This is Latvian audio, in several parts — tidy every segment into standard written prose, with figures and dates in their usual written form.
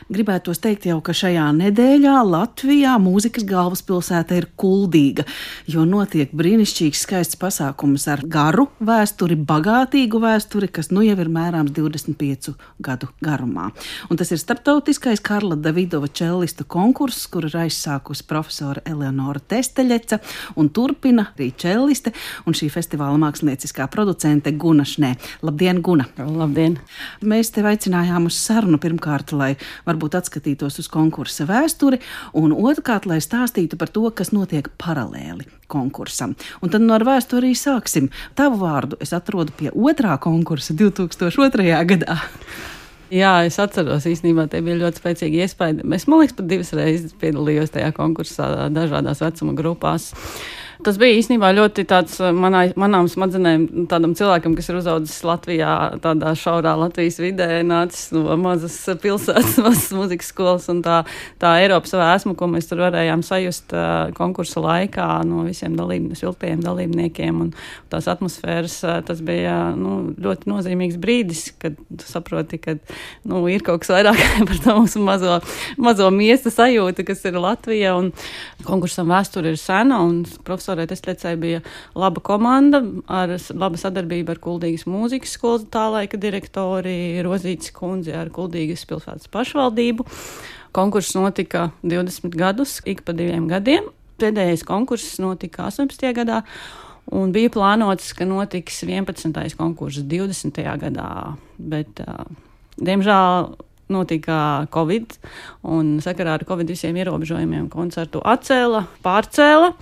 Gribētos teikt jau, ka šajā nedēļā Latvijā mūzikas galvaspilsēta ir Kuldīga, jo notiek brīnišķīgs skaists pasākums ar garu vēsturi, bagātīgu vēsturi, kas nu jau ir mērāms 25 gadu garumā. Un tas ir starptautiskais Karla Davidova čellistu konkurss, kur ir aizsākusi profesora Eleonora Testeļeca un turpina arī čelliste un šī festivāla mākslinieckā producente Guna Šnē. Labdien, Guna! Labdien! Mēs tevi aicinājām uz sarunu pirmkārt, lai varbūt atskatītos uz konkursa vēsturi, un otrkārt, lai stāstītu par to, kas notiek paralēli konkursam. Un tad no ar vēsturi arī sāksim. Tavu vārdu es atrodu pie otrā konkursa 2002. gadā. Jā, es atceros, īstenībā tie bija ļoti spēcīgi iespaidi. Es, man liekas, pat 2 reizes piedalījos tajā konkursā dažādās vecuma grupās. Tas bija īstenībā ļoti tāds manām smadzenēm, tādam cilvēkam, kas ir uzaudzis Latvijā, tādā šaurā Latvijas vidē, nācis no mazas pilsētas, mazas mūzikas skolas, un tā Eiropas vēsmu, ko mēs tur varējām sajust konkursa laikā no visiem viltajiem dalībniekiem un tās atmosfēras, tas bija ļoti nozīmīgs brīdis, kad tu saproti, ka ir kaut kas vairāk par to mūsu mazo miesta sajūta, kas ir Latvija, un konkursam vēsture ir sena, un profesorai Testeļecei bija laba komanda, ar laba sadarbība ar Kuldīgas mūzikas skolas tā laika direktori Rozītes kundzi ar Kuldīgas pilsētas pašvaldību. Konkurss notika 20 gadus, ik pa 2 gadiem. Pēdējais konkurss notika 18. gadā, un bija plānots, ka notiks 11. konkurss 20. gadā, bet diemžēl notika Covid, un sakarā ar Covid visiem ierobežojumiem koncertu pārcēla.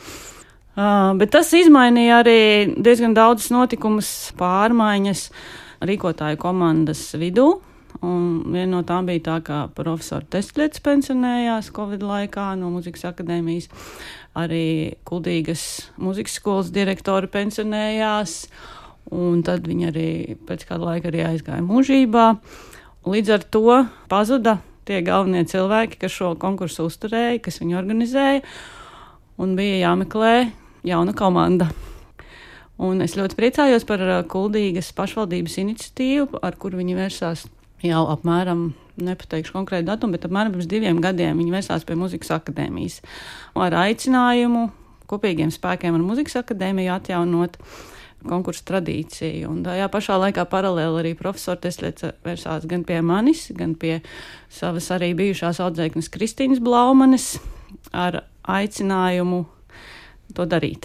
Bet tas izmainīja arī diezgan daudz notikumus, pārmaiņas rīkotāju komandas vidū. Un viena no tām bija tā, ka profesora Testeļeca pensionējās Covid laikā no Mūzikas akadēmijas. Arī Kuldīgas mūzikas skolas direktori pensionējās, un tad viņi arī pēc kāda laika arī aizgāja mūžībā. Līdz ar to pazuda tie galvenie cilvēki, kas šo konkursu uzturēja, kas viņu organizēja, un bija jāmeklē jauna komanda. Un es ļoti priecājos par Kuldīgas pašvaldības iniciatīvu, ar kuru viņi vērsās jau apmēram, nepateikšu konkrētu datumu, bet apmēram pirms 2 gadiem viņi vērsās pie Mūzikas akadēmijas ar aicinājumu kopīgiem spēkiem ar Mūzikas akadēmiju atjaunot konkursu tradīciju. Un tajā pašā laikā paralēli arī profesora Testeļeca vērsās gan pie manis, gan pie savas arī bijušās audzēknes Kristīnas Blaumanes ar aicinājumu to darīt.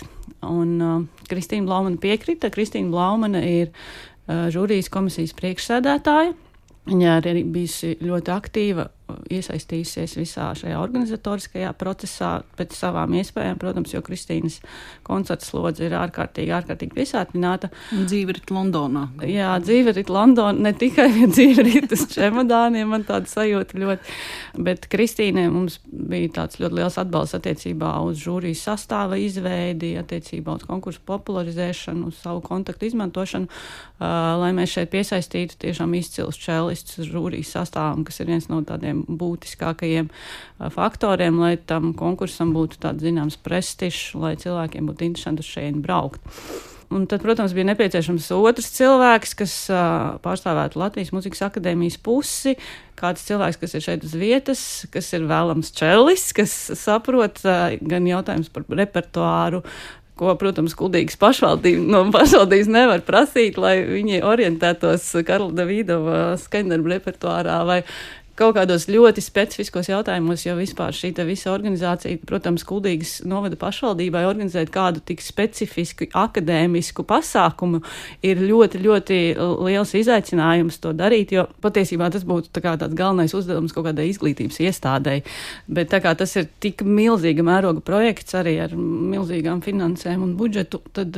Un Kristīna Blaumana piekrita. Kristīna Blaumana ir žūrijas komisijas priekšsēdētāja. Viņa arī bijusi ļoti aktīva, iesaistījusies visā šajā organizatoriskajā procesā pēc savām iespējām, protams, jo Kristīnas koncerta slodze ir ārkārtīgi piesātināta. Dzīverit Londonā. Jā, dzīverit Londonā, ne tikai dzīverit uz čemodāniem, man tāda sajūta ļoti, bet Kristīnai mums bija tāds ļoti liels atbalsts attiecībā uz žūrijas sastāva izveidi, attiecībā uz konkursu popularizēšanu, uz savu kontaktu izmantošanu, lai mēs šeit piesaistītu tiešām izcils čellistus žūrijas sastāvam, kas ir viens no tādiem būtiskākajiem faktoriem, lai tam konkursam būtu tāds zināms prestižs, lai cilvēkiem būtu interesanti uz šeit braukt. Un tad, protams, bija nepieciešams otrs cilvēks, kas pārstāvētu Latvijas Mūzikas akadēmijas pusi, kāds cilvēks, kas ir šeit uz vietas, kas ir vēlams čellis, kas saprot gan jautājums par repertuāru, ko, protams, Kuldīgas pašvaldības nevar prasīt, lai viņi orientētos Karla Davidova skaņdarbu repertuārā vai kaut kādos ļoti specifiskos jautājumos, jo vispār šī visa organizācija, protams, Kuldīgas novada pašvaldībai organizēt kādu tik specifisku akadēmisku pasākumu ir ļoti, ļoti liels izaicinājums to darīt, jo patiesībā tas būtu tāds galvenais uzdevums kaut kādai izglītības iestādei. Bet tā kā tas ir tik milzīga mēroga projekts arī ar milzīgām finansēm un budžetu, tad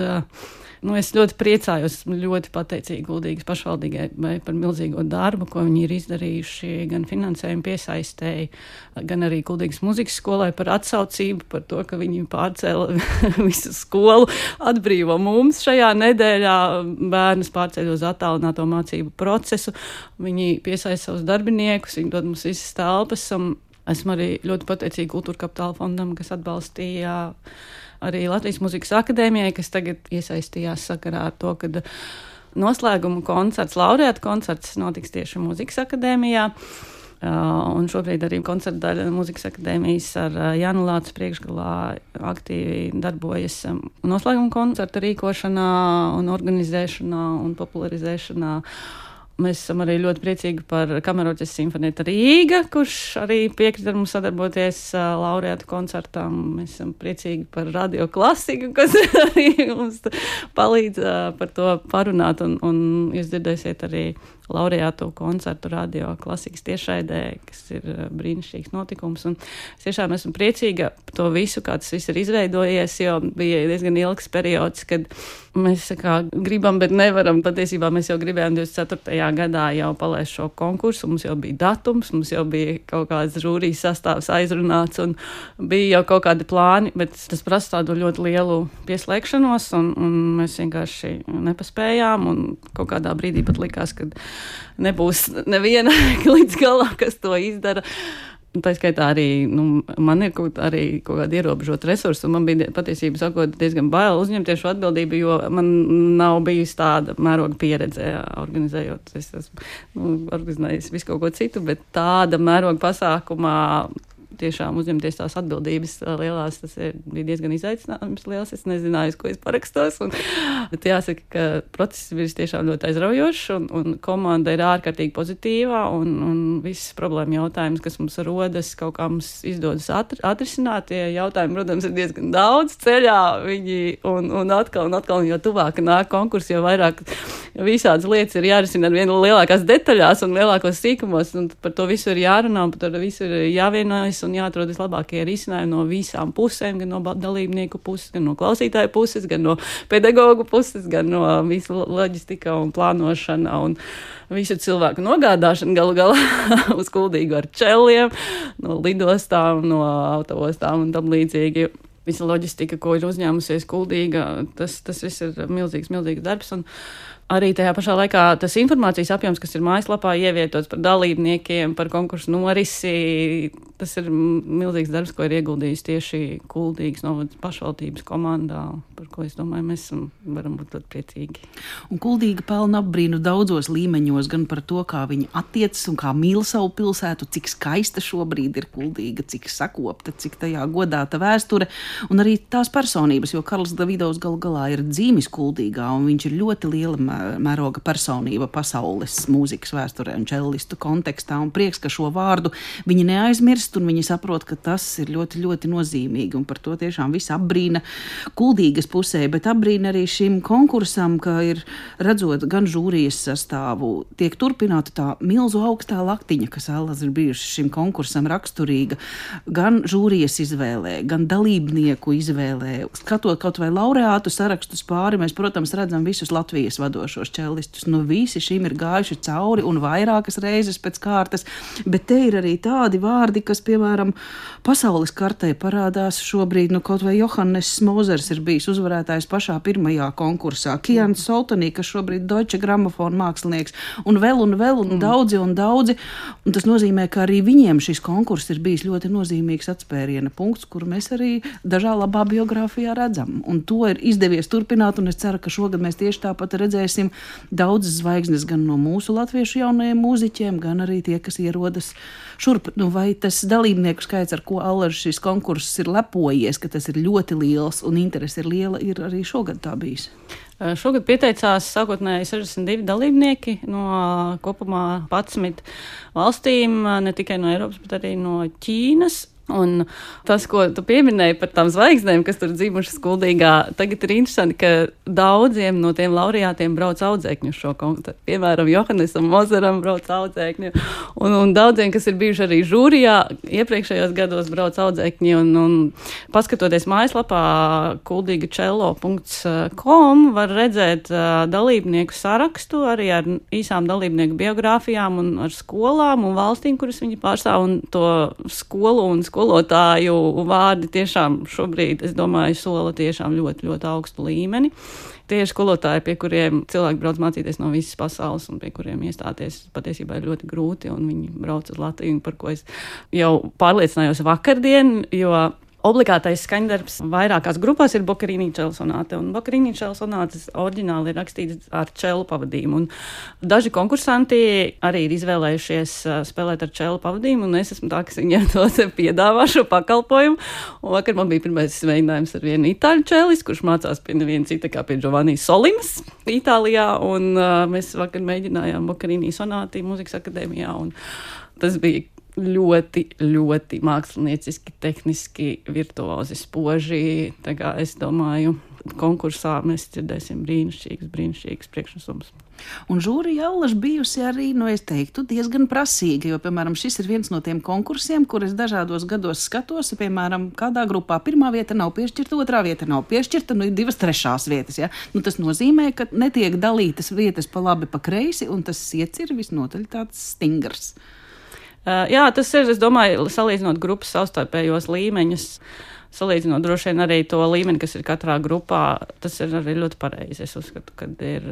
es ļoti priecājos, ļoti pateicīgi Kuldīgas pašvaldībai par milzīgo darbu, ko viņi ir izdarījuši gan finansējumu piesaistēji, gan arī Kuldīgas mūzikas skolai par atsaucību, par to, ka viņi pārcēla visu skolu, atbrīvo mums šajā nedēļā, bērnus pārceļ uz attālināto mācību procesu, viņi piesaista savus darbiniekus, viņi dod mums visas telpas, un esmu arī ļoti pateicīga Kultūra Kapitāla fondam, kas atbalstīja arī Latvijas Mūzikas akadēmijai, kas tagad iesaistījās sakarā ar to, ka noslēguma koncerts, laureāta koncerts notiks tieši Mūzikas akadēmijā. Un šobrīd arī koncerta daļa Mūzikas akadēmijas ar Jānu Lācu priekšgalā aktīvi darbojas noslēguma koncerta rīkošanā un organizēšanā un popularizēšanā. Mēs esam arī ļoti priecīgi par Kamerorķestra Simfonēta Rīga, kurš arī piekrita ar mums sadarboties laureātu koncertām. Mēs esam priecīgi par Radio Klasiku, kas arī mums palīdz par to parunāt, un jūs dzirdēsiet arī laureātu koncertu Radio Klasikas tiešraidē, kas ir brīnišķīgs notikums. Un es tiešām esmu priecīga par to visu, kā tas viss ir izveidojies, jo bija diezgan ilgs periods, kad mēs gribam, bet nevaram. Patiesībā mēs jau gribējām 24. gadā jau palaist šo konkursu, mums jau bija datums, mums jau bija kaut kāds žūrijas sastāvs aizrunāts un bija jau kaut kādi plāni, bet tas prasa tādu ļoti lielu pieslēgšanos un mēs vienkārši nepaspējām un kaut kādā brīdī pat likās, ka nebūs neviena līdz galā, kas to izdara. Tā skaitā arī, man ir kaut kādi ierobežot resursi, un man bija patiesībā sakot diezgan bail uzņemties šo atbildību, jo man nav bijusi tāda mēroga pieredze organizējot. Es esmu organizējis visu kaut ko citu, bet tāda mēroga pasākumā tiešām uzņemties tās atbildības lielās, tas bija diezgan izaicinājums liels. Es nezināju, uz ko es parakstos. Bet jāsaka, ka process bija tiešām ļoti aizraujošs, un komanda ir ārkārtīgi pozitīva, un visas problēma jautājums, kas mums rodas, kaut kā mums izdodas atrisināt. Tie jautājumi, protams, ir diezgan daudz ceļā viņi, un atkal, jo tuvāk nāk konkurss, jo vairāk visādas lietas ir jārisina ar vienu lielākās detaļās un lielākos sīkumos, un par to visu ir jārunā, un par to visu ir jāvienojas un jāatrod vislabākie risinājumi no visām pusēm, gan no dalībnieku puses, gan no klausītāju puses, gan no pedagogu puses, gan no visu loģistika un plānošana un visu cilvēku nogādāšana galu galā uz Kuldīgu ar čelliem, no lidostām, no autoostām un tam līdzīgi. Visa loģistika, ko ir uzņēmusies Kuldīga, tas viss ir milzīgs darbs, un arī tajā pašā laikā tas informācijas apjoms, kas ir mājaslapā ievietots par dalībniekiem, par konkursu norisi, tas ir milzīgs darbs, ko ir ieguldījis tieši Kuldīgas novadas pašvaldības komandā, par ko es domāju, mēs varam būt ļoti priecīgi. Un Kuldīga pelna apbrīnu daudzos līmeņos, gan par to, kā viņi attiecas un kā mīl savu pilsētu, cik skaista šobrīd ir Kuldīga, cik sakopta, cik tajā godāta vēsture, un arī tās personības, jo Karls Davidovs galu galā ir dzīmis Kuldīgā, un viņš ir ļoti liela mēroga personība pasaules mūzikas vēsturē un čellistu kontekstā, un prieks, ka šo vārdu viņi neaizmirst, un viņi saprot, ka tas ir ļoti, ļoti nozīmīgi, un par to tiešām viss apbrīna Kuldīgas pusē, bet apbrīna arī šim konkursam, ka ir, redzot gan žūrijas sastāvu, tiek turpināta tā milzu augstā laktiņa, kas ēlas ir bijuši šim konkursam raksturīga, gan žūrijas izvēlē, gan dalībnieku izvēlē. Skatot kaut vai laureātu sarakstus pāri, mēs, protams, redzam visus Latvijas vadošos čellistus. Visi šim ir gājuši cauri un vairākas reizes pēc kārtas, bet te ir arī tādi vārdi, kas, piemēram, pasaules kartē parādās šobrīd, kaut vai Johannes Mozers ir bijis uzvarētājs pašā pirmajā konkursā, Kians Soltanī, kas šobrīd Deutsche Grammophon mākslinieks, un daudzi, un tas nozīmē, ka arī viņiem šis konkurss ir bijis ļoti nozīmīgs atspēriena punkts, kuru mēs arī dažā labā biogrāfijā redzam, un to ir izdevies turpināt, un es ceru, ka šogad mēs tieši tāpat redzēsim daudzas zvaigznes gan no mūsu latviešu jaunajiem mūziķiem, gan arī tie, kas ierodas šurp. Vai tas dalībnieku skaits, ar ko allaž šis konkurss ir lepojies, ka tas ir ļoti liels un interese ir liela, ir arī šogad tā bijis? Šogad pieteicās sākotnēji 62 dalībnieki no kopumā 11 valstīm, ne tikai no Eiropas, bet arī no Ķīnas. Un tas, ko tu pieminēji par tām zvaigznēm, kas tur dzimušas Kuldīgā, tagad ir interesanti, ka daudziem no tiem laureātiem brauc audzēkņu šo konkursu. Piemēram, Johannesam Mozeram brauc audzēkņu, un daudziem, kas ir bijuši arī žūrijā, iepriekšējos gados brauc audzēkņi, un paskatoties mājaslapā kuldīgacello.com var redzēt dalībnieku sarakstu, arī ar īsām dalībnieku biogrāfijām un ar skolām un valstīm, kuras viņi pārstāv, un to skolu un skolotāju vārdi tiešām šobrīd, es domāju, sola tiešām ļoti, ļoti augstu līmeni. Tie ir skolotāji, pie kuriem cilvēki brauc mācīties no visas pasaules un pie kuriem iestāties patiesībā ir ļoti grūti, un viņi brauc uz Latviju, par ko es jau pārliecinājos vakardien, jo obligātais skaņdarbs vairākās grupās ir Boccherini čelu sonāte, un Boccherini čelu sonātes oriģināli ir rakstīts ar čelu pavadījumu, un daži konkursanti arī ir izvēlējušies spēlēt ar čelu pavadījumu, un es esmu tā, kas viņiem to piedāvā šo pakalpojumu, un vakar man bija pirmais mēģinājums ar vienu itāļu čelis, kurš mācās pie neviena cita kā pie Giovanni Solimas Itālijā, un mēs vakar mēģinājām Boccherini sonāti Mūzikas akadēmijā, un tas bija ļoti, ļoti mākslinieciski, tehniski, virtuozi, spoži. Tā kā es domāju, konkursā mēs dzirdēsim brīnišķīgas priekšnesumus. Un žūrija allaž bijusi arī, es teiktu, diezgan prasīga, jo, piemēram, šis ir viens no tiem konkursiem, kur es dažādos gados skatos, piemēram, kādā grupā pirmā vieta nav piešķirta, otrā vieta nav piešķirta, ir 2 trešās vietas, ja? Tas nozīmē, ka netiek dalītas vietas pa labi, pa kreisi, un tas iets ir visnotaļ tāds stingrs. Jā, tas ir, es domāju, salīdzinot grupas savstarpējos līmeņus, salīdzinot droši vien arī to līmeni, kas ir katrā grupā, tas ir arī ļoti pareizi. Es uzskatu, ka ir,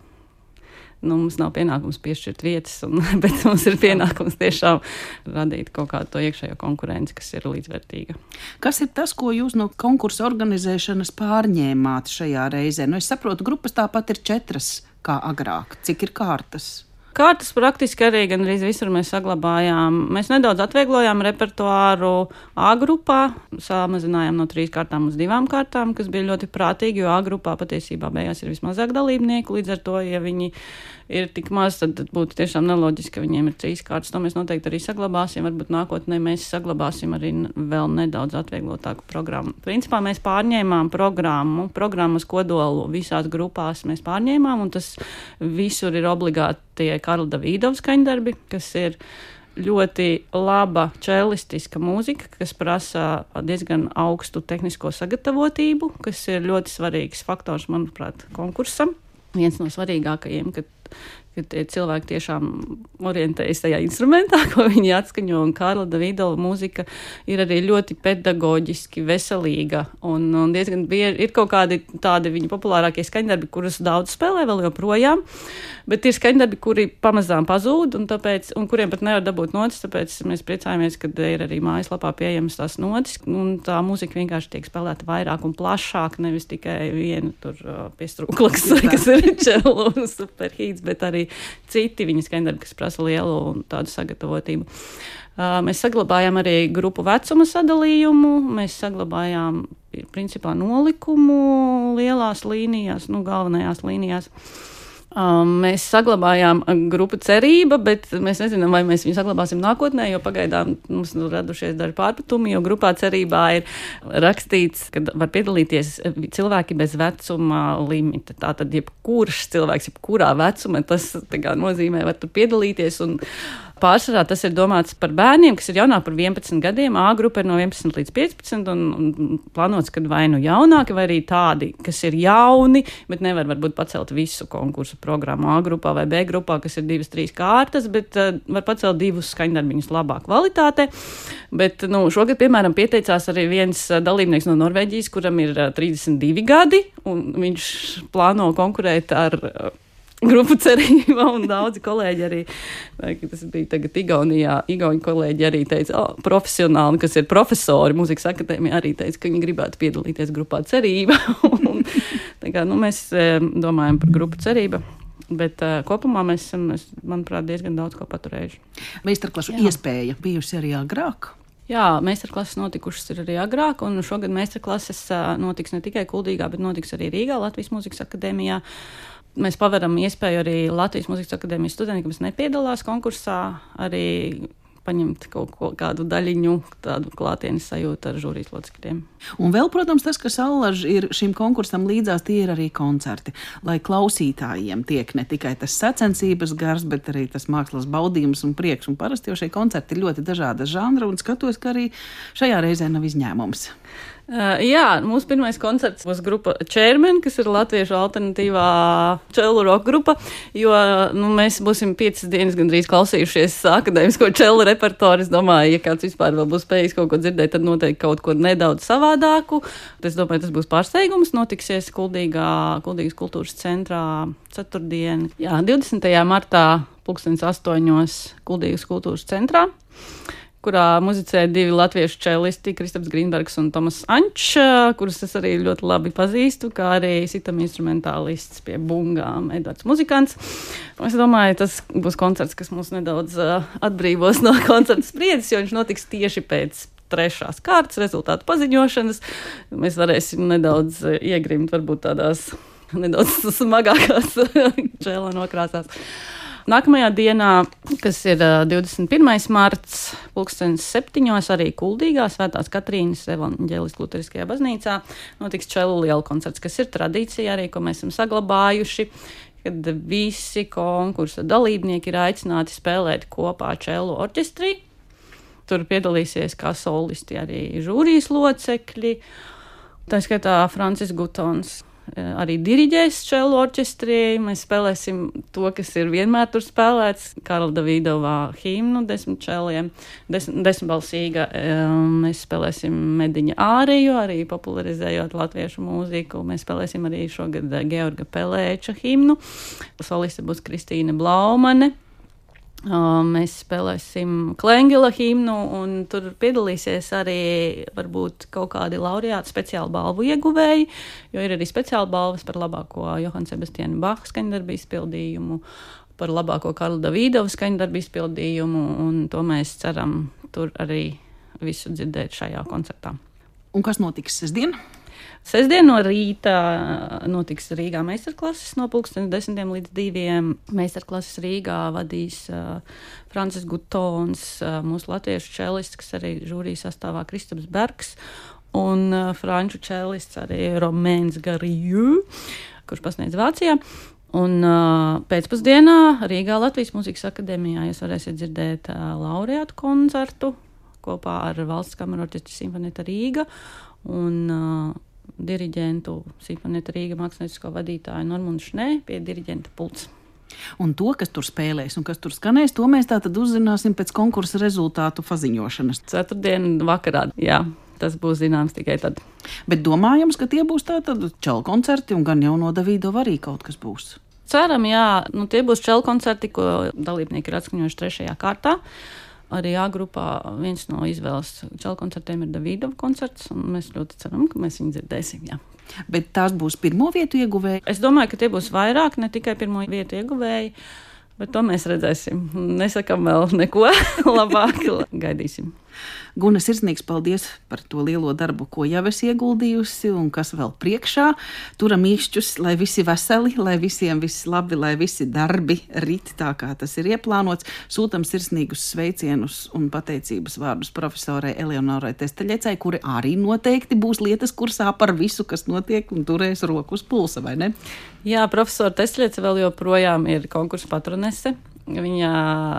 mums nav pienākums piešķirt vietas, bet mums ir pienākums tiešām radīt kaut kādu to iekšējo konkurenci, kas ir līdzvērtīga. Kas ir tas, ko jūs no konkursa organizēšanas pārņēmāt šajā reizē? Es saprotu, grupas tāpat ir 4 kā agrāk. Cik ir kārtas? Kārtas praktiski arī gandrīz visur mēs saglabājām. Mēs nedaudz atvieglojām repertuāru A grupā, samazinājām no 3 kārtām uz 2 kārtām, kas bija ļoti prātīgi, jo A grupā patiesībā beigās ir vismazāk dalībnieku, līdz ar to, ja viņi ir tik maz, tad būtu tiešām neloģiski, ka viņiem ir 3 kārtas. To mēs noteikti arī saglabāsim, varbūt nākotnē mēs saglabāsim arī vēl nedaudz atvieglotāku programmu. Principā mēs pārņēmām programmas kodolu visās grupās mēs pārņēmām, un tas visur ir obligāti tie Karla Davīdova skaņdarbi, kas ir ļoti laba čelistiska mūzika, kas prasa diezgan augstu tehnisko sagatavotību, kas ir ļoti svarīgs faktors, manuprāt, konkursam. Viens no svarīgākajiem, kad tie cilvēki tiešām orientējas tajā instrumentā, ko viņi atskaņo, un Karla Davīdova mūzika ir arī ļoti pedagoģiski veselīga, un diezgan bieži ir kaut kādi tādi viņa populārākie skaņdarbi, kurus daudz spēlē vēl joprojām, bet ir skaņdarbi, kuri pamazām pazūd, un kuriem pat nevar dabūt notis, tāpēc mēs priecājamies, ka ir arī mājaslapā pieejamas tās notis, un tā mūzika vienkārši tiek spēlēta vairāk un plašāk, nevis tikai viena tur piestrūklaks, kas ir čelu un superhīts, bet arī citi viņa skaņdarbi, kas prasa lielu un tādu sagatavotību. Mēs saglabājām arī grupu vecuma sadalījumu, mēs saglabājām principā nolikumu lielās līnijās, galvenajās līnijās. Mēs saglabājām grupu Cerība, bet mēs nezinām, vai mēs viņu saglabāsim nākotnē, jo pagaidām mums radušies daži pārpratumi, jo grupā Cerībā ir rakstīts, ka var piedalīties cilvēki bez vecuma limita. Tātad jebkurš cilvēks, jebkurā vecuma, tas nozīmē, var tur piedalīties, un pārsvarā tas ir domāts par bērniem, kas ir jaunāki par 11 gadiem. A grupa ir no 11 līdz 15 un plānots, ka vai nu jaunāki, vai arī tādi, kas ir jauni, bet nevar varbūt pacelt visu konkursu programmu A grupā vai B grupā, kas ir 2-3 kārtas, bet var pacelt 2 skaņdarbiņus labā kvalitātē. Bet šogad, piemēram, pieteicās arī viens dalībnieks no Norvēģijas, kuram ir 32 gadi, un viņš plāno konkurēt ar grupu Cerība, un daudzi kolēģi arī, tas bija tagad Igaunijā, Igauņu kolēģi arī teica, profesionāli, kas ir profesori Mūzikas akadēmijā, arī teica, ka viņi gribētu piedalīties grupā Cerība. Mēs domājam par grupu Cerība. Bet kopumā mēs esam, manuprāt, diezgan daudz ko paturējuši. Meistarklašu iespēja bijusi arī agrāk? Jā, meistarklases notikušas ir arī agrāk, un šogad meistarklases notiks ne tikai Kuldīgā, bet notiks arī Rīgā, Latvijas Mūzikas akadēmijā. Mēs paveram iespēju arī Latvijas Mūzikas akadēmijas studentiem, kas nepiedalās konkursā, arī paņemt kādu daļiņu, tādu klātienes sajūtu ar žūrijas locekļiem. Un vēl, protams, tas, kas allaž ir šim konkursam līdzās, tie ir arī koncerti, lai klausītājiem tiek ne tikai tas sacensības gars, bet arī tas mākslas baudījums un prieks. Un parasti jau šie koncerti ir ļoti dažāda žanra, un skatos, ka arī šajā reizē nav izņēmums. Jā, mūsu pirmais koncerts būs grupa Chairman, kas ir latviešu alternatīvā čelu rock grupa, jo mēs būsim 5 dienas gandrīz klausījušies akadēmisko čelu repertuāru. Es domāju, ja kāds vispār vēl būs spējīgs kaut ko dzirdēt, tad noteikti kaut ko nedaudz savādāku. Es domāju, tas būs pārsteigums. Notiksies Kuldīgas kultūras centrā ceturtdien, 20. martā 2008. Kuldīgas kultūras centrā. kurā muzicēja 2 latviešu čelisti, Kristaps Grīnbergs un Tomas Ančs, kurus es arī ļoti labi pazīstu, kā arī sitam instrumentālists pie bungām Edvards Muzikants. Es domāju, tas būs koncerts, kas mūs nedaudz atbrīvos no koncerta spriedzes, jo viņš notiks tieši pēc 3. kārtas rezultātu paziņošanas. Mēs varēsim nedaudz iegrimt varbūt tādās nedaudz smagākās čēlā nokrāsās. Nākamajā dienā, kas ir 21. marts, 7:00 arī Kuldīgā, Svētās Katrīnas evaņģēlistu luteriskajā baznīcā, notiks čelu liela koncerts, kas ir tradīcija arī, ko mēs esam saglabājuši, kad visi konkursa dalībnieki ir aicināti spēlēt kopā čelu orķestrī. Tur piedalīsies kā solisti arī žūrijas locekļi, tā skaitā Francis Gutons. Arī diriģēs čelu orķestrī. Mēs spēlēsim to, kas ir vienmēr tur spēlēts, Karla Davidova himnu 10 čeliem, 10-balsīga. Mēs spēlēsim Mediņa āriju, arī popularizējot latviešu mūziku. Mēs spēlēsim arī šogad Georga Pelēča himnu. Soliste būs Kristīne Blaumane. Mēs spēlēsim Klengela himnu, un tur piedalīsies arī varbūt kaut kādi laureāti speciālu balvu ieguvēji, jo ir arī speciāla balvas par labāko Johana Sebastiana Bacha skaņdarbu izpildījumu, par labāko Karla Davidova skaņdarbu izpildījumu, un to mēs ceram tur arī visu dzirdēt šajā koncertā. Un kas notiks sestdien? Sestdien no rīta notiks Rīgā meistarklases no 10 līdz 2. Meistarklases Rīgā vadīs Francis Gutons, mūsu latviešu čelists, kas arī žūrijas sastāvā Kristaps Bergs, un franču čelists arī Romains Garrieux, kurš pasniedz Vācijā. Un pēcpusdienā Rīgā Latvijas Mūzikas akadēmijā jūs varēsiet dzirdēt laureātu koncertu kopā ar Valsts kamerorķestra Simfonēta Rīga un diriģentu Simfonēta Rīga māksliniecisko vadītāju Normundu Šnē pie diriģenta pults. Un to, kas tur spēlēs un kas tur skanēs, to mēs tātad uzzināsim pēc konkursa rezultātu paziņošanas. Ceturtdien vakarā, jā. Tas būs zināms tikai tad. Bet domājams, ka tie būs tātad čelu koncerti un gan jau no Davidova arī kaut kas būs. Ceram, jā. Tie būs čelu koncerti, ko dalībnieki ir atskaņojuši 3. kārtā. Arī A grupā viens no izvēles čelu koncertiem ir Davidova koncerts, un mēs ļoti ceram, ka mēs viņu dzirdēsim, jā. Bet tās būs pirmo vietu ieguvēji? Es domāju, ka tie būs vairāk, ne tikai pirmo vietu ieguvēji, bet to mēs redzēsim. Nesakam vēl neko labāk, gaidīsim. Guna, sirsnīgs paldies par to lielo darbu, ko jau esi ieguldījusi un kas vēl priekšā. Turam īkšķus, lai visi veseli, lai visiem viss labi, lai visi darbi rit tā, kā tas ir ieplānots. Sūtam sirsnīgus sveicienus un pateicības vārdus profesorai Eleonorai Testeļecai, kuri arī noteikti būs lietas kursā par visu, kas notiek un turēs roku uz pulsa, vai ne? Jā, profesora Testeļeca vēl joprojām ir konkursa patronese. Viņa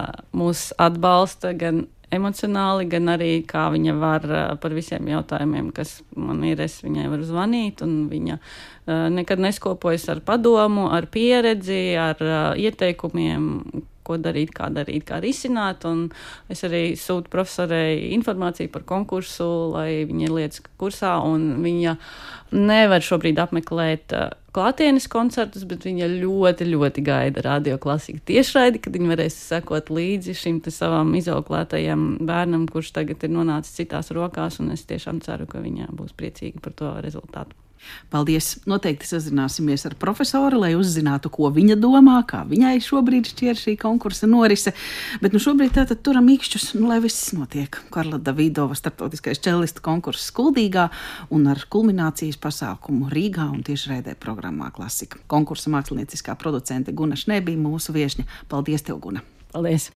mūs atbalsta gan emocionāli, gan arī kā viņa var par visiem jautājumiem, kas man ir, es viņai varu zvanīt, un viņa nekad neskopojas ar padomu, ar pieredzi, ar ieteikumiem, ko darīt, kā risināt, un es arī sūtu profesorei informāciju par konkursu, lai viņa ir lietas kursā, un viņa nevar šobrīd apmeklēt klātienes koncertus, bet viņa ļoti, ļoti gaida Radio Klasika tiešraidi, kad viņa varēs sekot līdzi šim te savam izauklētajam bērnam, kurš tagad ir nonācis citās rokās, un es tiešām ceru, ka viņa būs priecīga par to rezultātu. Paldies! Noteikti sazināsimies ar profesoru, lai uzzinātu, ko viņa domā, kā viņai šobrīd šķiet šī konkursa norise. Bet šobrīd tātad turam īkšķus, lai viss notiek. Karla Davidova starptautiskais čelistu konkurss Kuldīgā un ar kulminācijas pasākumu Rīgā un tiešraidē programmā Klasika. Konkursa mākslinieciskā producente Guna Šnē bija mūsu viešņa. Paldies tev, Guna! Paldies!